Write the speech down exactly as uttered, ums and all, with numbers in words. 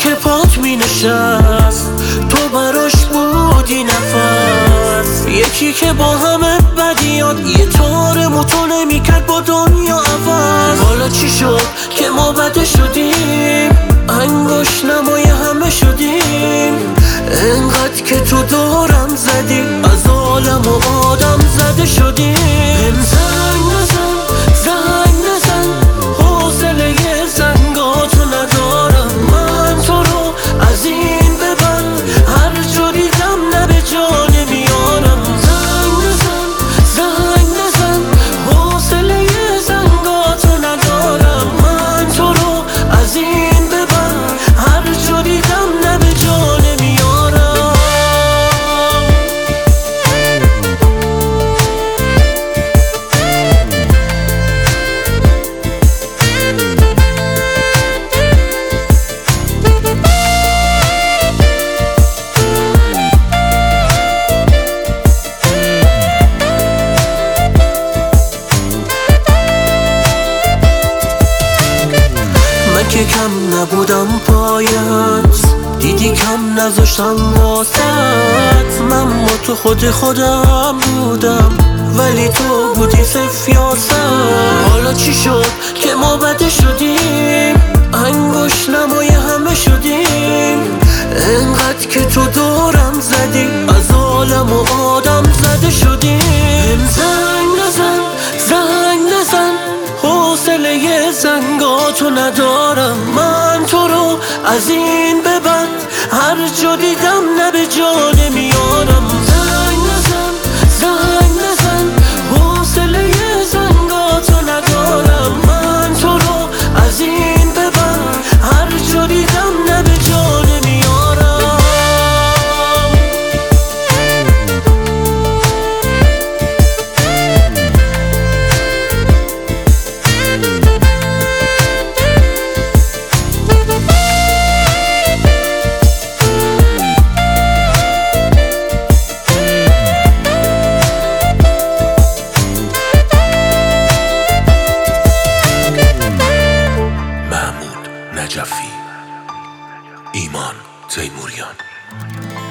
که پات می نشست تو براش بودی نفس، یکی که با همه بدیات یه طور تو نمیکرد با دنیا عوض. حالا چی شد که ما بده شدیم، انگوش نمای همه شدیم، انقدر که تو دورم زدی از عالم و آدم زده شدیم. هم زنگ نزن زنگ نزن حوصله زنگاتو ندارم، من تو رو از این به بعد هر جا دیدم نه به جا نمیارم. زنگ نزن زنگ نزن حوصله زنگاتو ندارم، من تو رو از این به بعد هر جا دیدم نه به جا نمیارم. من که کم نبودم پایت، دیدی کم نذاشتم واسط. من با تو خود خودم بودم ولی تو بودی سفیاست. حالا چی شد که ما بده شدیم، انگوش نمای همه شدیم، انقدر که تو دورم زدی از عالم و آدم زده شدیم. هم زنگ نزن زنگ نزن حوصله زنگاتو ندارم، من تو رو از این به بعد هر جا دیدم نه به جا نمیارم. زنگ نزن زنگ نزن حوصله زنگاتو ندارم، من تو رو از این به بعد هر جا دیدم نه به جا نمیارم. نجفی، ایمان تیموریان.